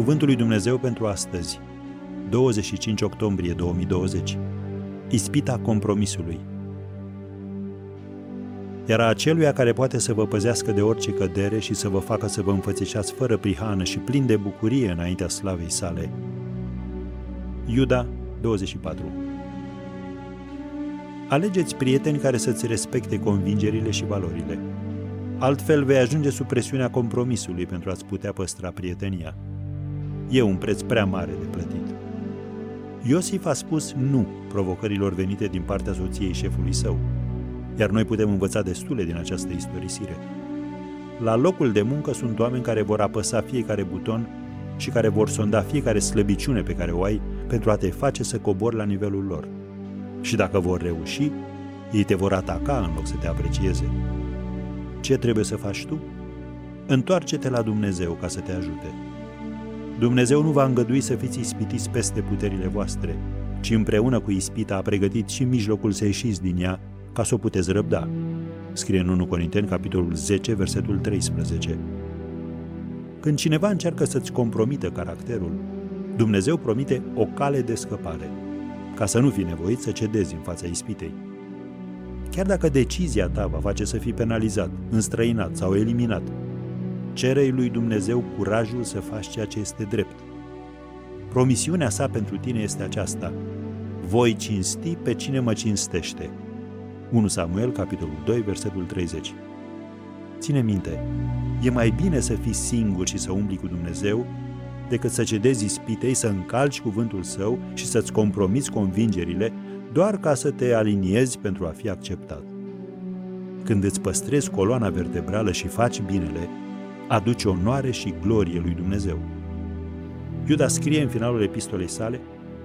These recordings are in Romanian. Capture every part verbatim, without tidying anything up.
Cuvântul lui Dumnezeu pentru astăzi, douăzeci și cinci octombrie două mii douăzeci. Ispita compromisului. Era aceluia care poate să vă păzească de orice cădere și să vă facă să vă înfățișați fără prihană și plin de bucurie înaintea slavei sale. Iuda douăzeci și patru. Alegeți prieteni care să-ți respecte convingerile și valorile. Altfel vei ajunge sub presiunea compromisului pentru a-ți putea păstra prietenia. E un preț prea mare de plătit. Iosif a spus nu provocărilor venite din partea soției șefului său, iar noi putem învăța destule din această istorisire. La locul de muncă sunt oameni care vor apăsa fiecare buton și care vor sonda fiecare slăbiciune pe care o ai pentru a te face să cobori la nivelul lor. Și dacă vor reuși, ei te vor ataca în loc să te aprecieze. Ce trebuie să faci tu? Întoarce-te la Dumnezeu ca să te ajute. Dumnezeu nu va îngădui să fiți ispitiți peste puterile voastre, ci împreună cu ispita a pregătit și mijlocul să ieșiți din ea ca să o puteți răbda. Scrie în întâi Corinteni, capitolul zece, versetul treisprezece. Când cineva încearcă să-ți compromită caracterul, Dumnezeu promite o cale de scăpare, ca să nu fii nevoit să cedezi în fața ispitei. Chiar dacă decizia ta va face să fii penalizat, înstrăinat sau eliminat, cere-i lui Dumnezeu curajul să faci ceea ce este drept. Promisiunea sa pentru tine este aceasta: voi cinsti pe cine mă cinstește. întâi Samuel, capitolul doi, versetul treizeci. Ține minte, e mai bine să fii singur și să umbli cu Dumnezeu decât să cedezi ispitei, să încalci cuvântul său și să-ți compromiți convingerile doar ca să te aliniezi pentru a fi acceptat. Când îți păstrezi coloana vertebrală și faci binele, aduci onoare și glorie lui Dumnezeu. Iuda scrie în finalul epistolei sale: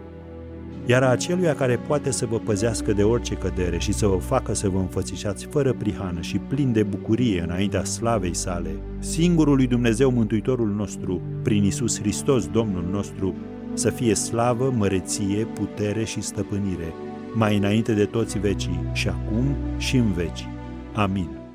iar aceluia care poate să vă păzească de orice cădere și să vă facă să vă înfățișați fără prihană și plin de bucurie înaintea slavei sale, singurul lui Dumnezeu Mântuitorul nostru, prin Iisus Hristos Domnul nostru, să fie slavă, măreție, putere și stăpânire, mai înainte de toți vecii, și acum și în veci. Amin.